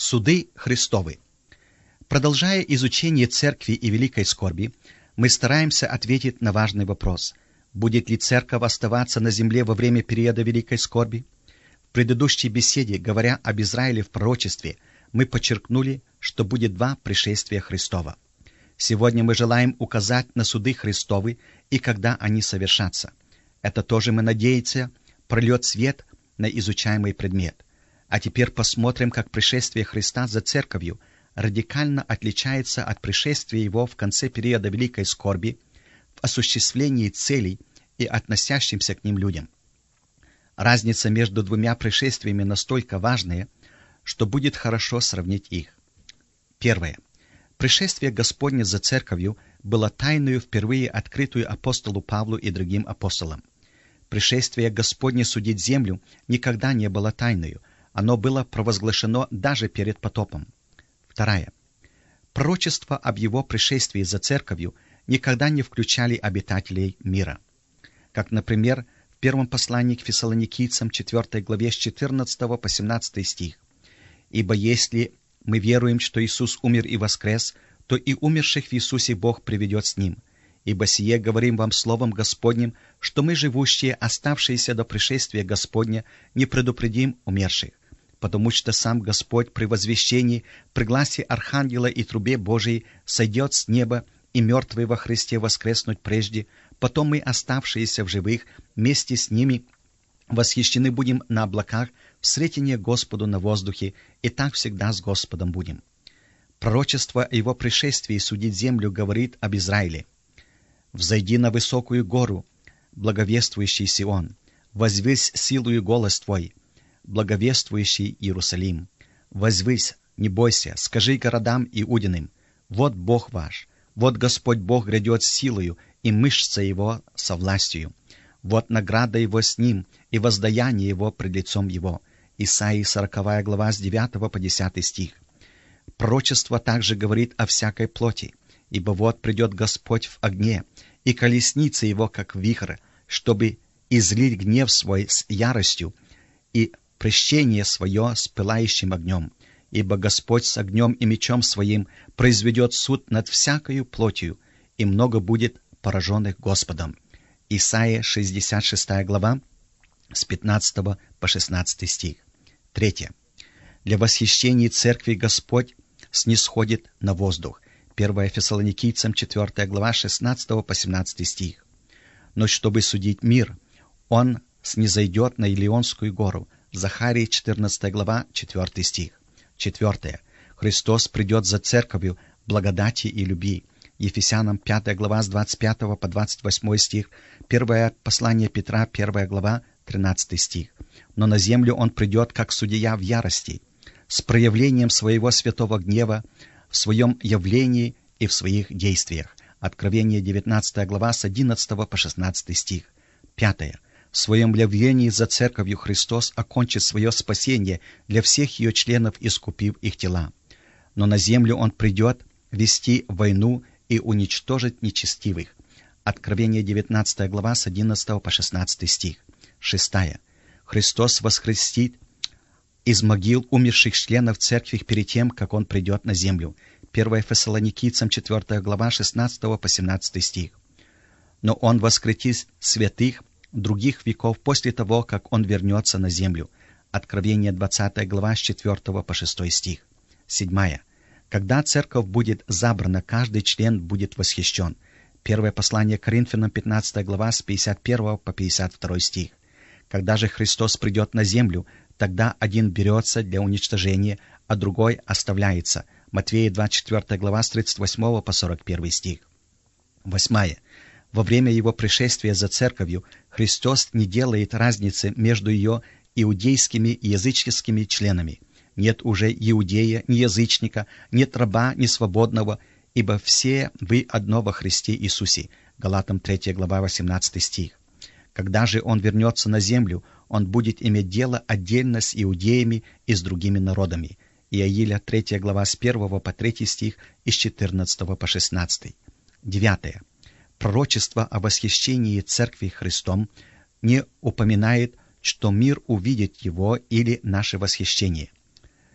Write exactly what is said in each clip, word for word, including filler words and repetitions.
Суды Христовы. Продолжая изучение Церкви и Великой Скорби, мы стараемся ответить на важный вопрос. Будет ли Церковь оставаться на земле во время периода Великой Скорби? В предыдущей беседе, говоря об Израиле в пророчестве, мы подчеркнули, что будет два пришествия Христова. Сегодня мы желаем указать на суды Христовы и когда они совершатся. Это тоже, мы надеемся, прольет свет на изучаемый предмет. А теперь посмотрим, как пришествие Христа за Церковью радикально отличается от пришествия Его в конце периода Великой Скорби в осуществлении целей и относящимся к ним людям. Разница между двумя пришествиями настолько важная, что будет хорошо сравнить их. Первое. Пришествие Господне за Церковью было тайною, впервые открытую апостолу Павлу и другим апостолам. Пришествие Господне судить землю никогда не было тайною, оно было провозглашено даже перед потопом. Вторая. Пророчества об его пришествии за Церковью никогда не включали обитателей мира. Как, например, в первом послании к Фессалоникийцам, четвёртой главе, с четырнадцатого по семнадцатый стих. «Ибо если мы веруем, что Иисус умер и воскрес, то и умерших в Иисусе Бог приведет с Ним. Ибо сие говорим вам словом Господним, что мы, живущие, оставшиеся до пришествия Господня, не предупредим умерших. Потому что сам Господь при возвещении, при гласе Архангела и трубе Божией сойдет с неба, и мертвые во Христе воскреснуть прежде, потом мы, оставшиеся в живых, вместе с ними восхищены будем на облаках, в сретение Господу на воздухе, и так всегда с Господом будем». Пророчество о его пришествии судить землю говорит об Израиле. «Взойди на высокую гору, благовествующий Сион, возвысь силою голос твой, благовествующий Иерусалим. Возвысь, не бойся, скажи городам Иудиным: вот Бог ваш, вот Господь Бог грядет с силою, и мышца его со властью. Вот награда его с ним, и воздаяние его пред лицом его». Исаии сороковая глава, с девятого по десятый стих. Пророчество также говорит о всякой плоти. «Ибо вот придет Господь в огне, и колесница его, как вихрь, чтобы излить гнев свой с яростью и прещение свое с пылающим огнем. Ибо Господь с огнем и мечом своим произведет суд над всякою плотью, и много будет пораженных Господом». Исайя шестьдесят шестая глава, с пятнадцатого по шестнадцатый стих. Третье. Для восхищения Церкви Господь снисходит на воздух. первое Фессалоникийцам, четвёртая глава, шестнадцатого по семнадцатый стих. «Но чтобы судить мир, Он снизойдет на Илионскую гору». Захарии, четырнадцатая глава, четвёртый стих. Четвертое. Христос придет за Церковью благодати и любви. Ефесянам, пятая глава, с двадцать пятого по двадцать восьмой стих. Первое послание Петра, первая глава, тринадцатый стих. «Но на землю Он придет, как судья в ярости, с проявлением своего святого гнева в своем явлении и в своих действиях». Откровение, девятнадцатая глава, с одиннадцатого по шестнадцатый стих. Пятое. В своем явлении за Церковью Христос окончит свое спасение для всех ее членов, искупив их тела. Но на землю Он придет вести войну и уничтожить нечестивых. Откровение, девятнадцатая глава, с одиннадцатого по шестнадцатый стих. Шестая. Христос воскресит из могил умерших членов Церкви перед тем, как Он придет на землю. первое Фессалоникийцам, четвёртая глава, шестнадцатого по семнадцатый стих. Но Он воскресит святых других веков после того, как Он вернется на землю. Откровение, двадцатая глава, с четвёртого по шестой стих. Седьмая. Когда Церковь будет забрана, каждый член будет восхищен. Первое послание к Коринфянам, пятнадцатая глава, с пятьдесят первого по пятьдесят второй стих. Когда же Христос придет на землю, тогда один берется для уничтожения, а другой оставляется. Матвея, двадцать четвёртая глава, с тридцать восьмого по сорок первый стих. Восьмая. Во время Его пришествия за Церковью Христос не делает разницы между ее иудейскими и языческими членами. Нет уже иудея, ни язычника, нет раба, ни свободного, ибо все вы одно во Христе Иисусе. Галатам, третья глава, восемнадцатый стих. Когда же Он вернется на землю, Он будет иметь дело отдельно с иудеями и с другими народами. Иаиля, третья глава, с первого по третий стих и с четырнадцатого по шестнадцатый. Девятое. Пророчество о восхищении Церкви Христом не упоминает, что мир увидит Его или наше восхищение.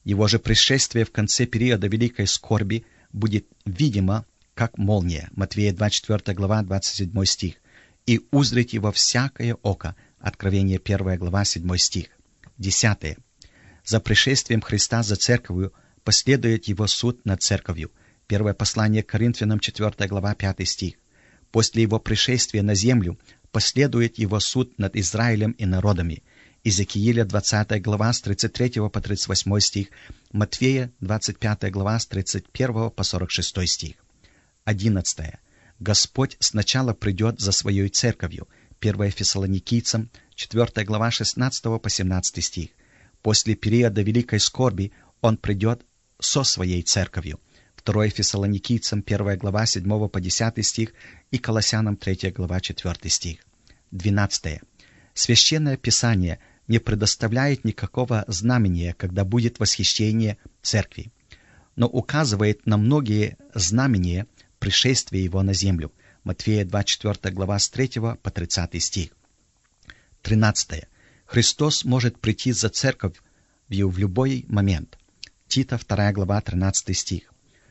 Его же пришествие в конце периода великой скорби будет видимо, как молния. Матвея двадцать четвёртая глава, двадцать седьмой стих. И узрит его всякое око. Откровение первая глава, седьмой стих. Десятое. За пришествием Христа за церковью последует его суд над церковью. Первое послание к Коринфянам, четвёртая глава, пятый стих. После его пришествия на землю последует его суд над Израилем и народами. Иезекииля, двадцатая глава, с тридцать третьего по тридцать восьмой стих. Матфея, двадцать пятая глава, с тридцать первого по сорок шестой стих. Одиннадцатое. Господь сначала придет за своей церковью. Первое Фессалоникийцам, четвёртая глава, шестнадцатого по семнадцатый стих. После периода великой скорби Он придет со своей церковью. Второе Фессалоникийцам, первая глава, седьмого по десятый стих, и Колоссянам, третья глава, четвёртый стих. Двенадцатое. Священное Писание не предоставляет никакого знамения, когда будет восхищение церкви, но указывает на многие знамения пришествия Его на землю. Матфея, двадцать четвёртая глава, с третьего по тридцатый стих. Тринадцатое. Христос может прийти за церковью в любой момент. Тита, вторая глава, тринадцатый стих.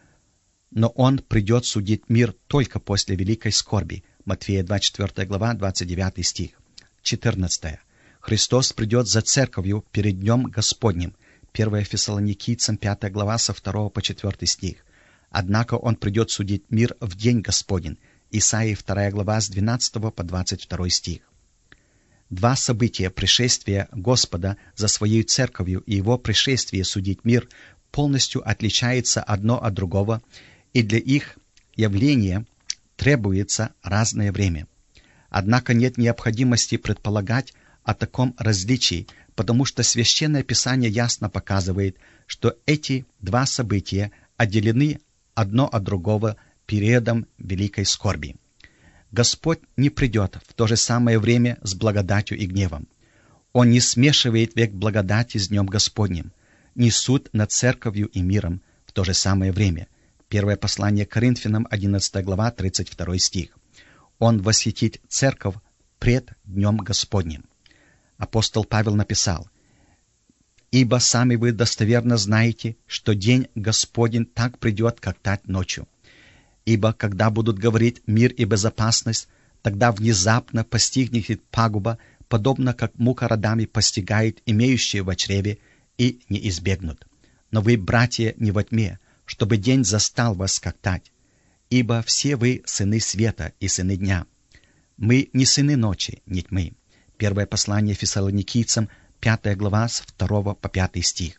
Но Он придет судить мир только после великой скорби. Матфея, двадцать четвёртая глава, двадцать девятый стих. четырнадцатое. Христос придет за церковью перед Днем Господним. первое Фессалоникийцам, пятая глава, со второго по четвёртый стих. Однако Он придет судить мир в день Господень. Исаии, вторая глава, с двенадцатого по двадцать второй стих. Два события пришествия Господа за Своей церковью и Его пришествие судить мир полностью отличаются одно от другого, и для их явления требуется разное время. Однако нет необходимости предполагать о таком различии, потому что Священное Писание ясно показывает, что эти два события отделены одно от другого периодом великой скорби. Господь не придет в то же самое время с благодатью и гневом. Он не смешивает век благодати с Днем Господним, не суд над церковью и миром в то же самое время. Первое послание к Коринфянам, одиннадцатая глава, тридцать второй стих. Он восхитит церковь пред Днем Господним. Апостол Павел написал: «Ибо сами вы достоверно знаете, что день Господень так придет, как тать ночью. Ибо когда будут говорить мир и безопасность, тогда внезапно постигнет пагуба, подобно как мука родами постигает имеющие во чреве, и не избегнут. Но вы, братья, не во тьме, чтобы день застал вас, как тать. Ибо все вы сыны света и сыны дня. Мы не сыны ночи, не тьмы». Первое послание Фессалоникийцам, пятая глава, с второго по пятый стих.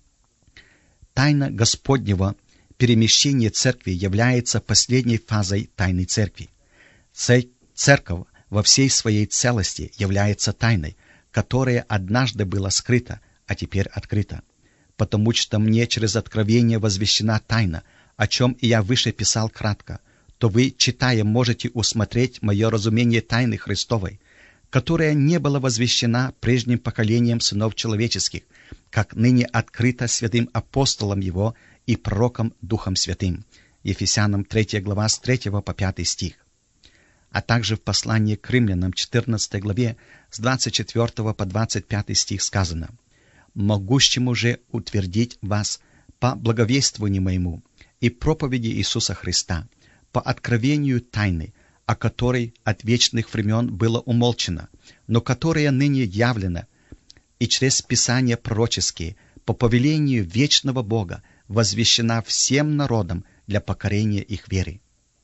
Тайна Господнего перемещения церкви является последней фазой тайны церкви. Церковь во всей своей целости является тайной, которая однажды была скрыта, а теперь открыта. Потому что мне через откровение возвещена тайна, о чем и я выше писал кратко, то вы, читая, можете усмотреть мое разумение тайны Христовой, которая не была возвещена прежним поколением сынов человеческих, как ныне открыта святым апостолом Его и пророком Духом Святым. Ефесянам, третья глава, с третьего по пятый стих. А также в послании к Римлянам, четырнадцатой главе, с двадцать четвёртого по двадцать пятый стих сказано: «Могущему же утвердить вас по благовествованию моему и проповеди Иисуса Христа, по откровению тайны, о которой от вечных времен было умолчено, но которая ныне явлена, и через Писания пророческие, по повелению вечного Бога, возвещена всем народам для покорения их веры.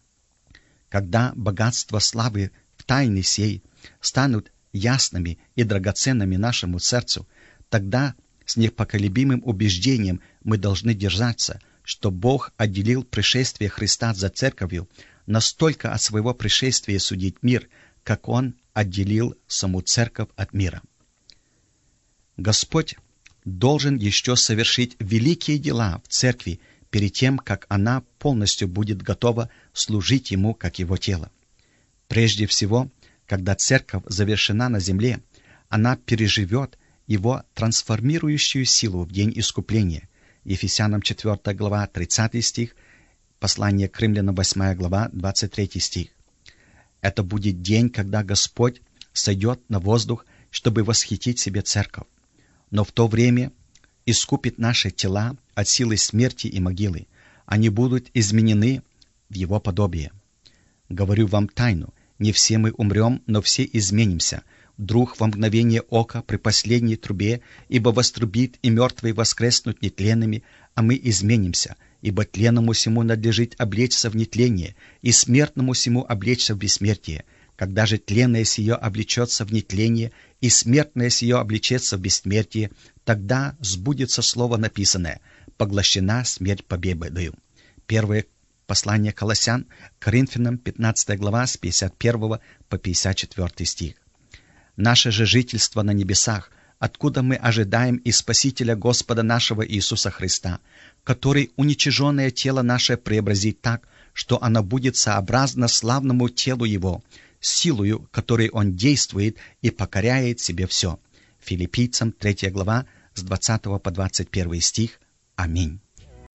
Когда богатства славы в тайне сей станут ясными и драгоценными нашему сердцу, тогда с непоколебимым убеждением мы должны держаться, что Бог отделил пришествие Христа за церковью настолько от своего пришествия судить мир, как Он отделил саму церковь от мира. Господь должен еще совершить великие дела в церкви перед тем, как она полностью будет готова служить Ему как Его тело. Прежде всего, когда церковь завершена на земле, она переживет Его трансформирующую силу в день искупления. Ефесянам четвёртая глава, тридцатый стих, послание к Римлянам, восьмая глава, двадцать третий стих. Это будет день, когда Господь сойдет на воздух, чтобы восхитить себе церковь. Но в то время искупит наши тела от силы смерти и могилы. Они будут изменены в Его подобие. Говорю вам тайну, не все мы умрем, но все изменимся, вдруг во мгновение ока при последней трубе, ибо вострубит, и мертвые воскреснут нетленными, а мы изменимся, ибо тленному сему надлежит облечься в нетление, и смертному сему облечься в бессмертие. Когда же тленное сие облечется в нетление, и смертное сие облечется в бессмертие, тогда сбудется слово написанное: «Поглощена смерть победою». Первое послание Колоссян, Коринфянам, пятнадцатая глава, с пятьдесят первого по пятьдесят четвёртый стих. Наше же жительство на небесах, откуда мы ожидаем и Спасителя Господа нашего Иисуса Христа, который уничиженное тело наше преобразит так, что оно будет сообразно славному телу Его, силою, которой Он действует и покоряет себе все. Филиппийцам, третья глава, с двадцатого по двадцать первый стих. Аминь.